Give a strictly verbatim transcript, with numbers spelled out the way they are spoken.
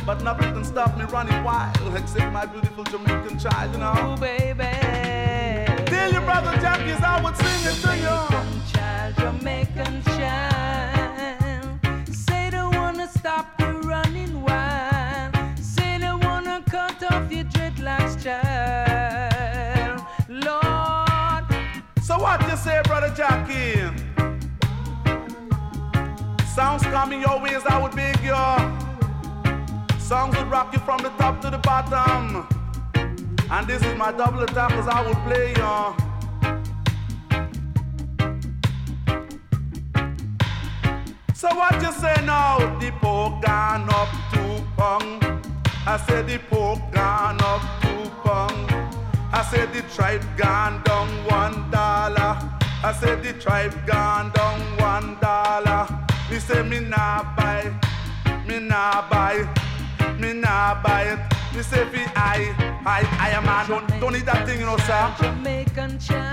but nothing can stop me running wild except my beautiful Jamaican child, you know. Ooh, baby. Tell your brother Jackies I would sing it to you. Jamaican child, Jamaican child. Say they wanna stop you running wild. Say they wanna cut off your dreadlocks, child. Lord. So what you say, brother Jackie? Sounds coming your ways, I would beg you. Songs would rock you from the top to the bottom. And this is my double attack as I would play you. So what you say now? The pork gone up two pound. I said the pork gone up two pound. I said the tribe gone down one dollar. I said the tribe gone down one dollar. Me say me nah buy, me nah buy, me nah buy it. Me say fi I, I, I am man. Don't, don't need that thing, you know, sir. Jamaican child.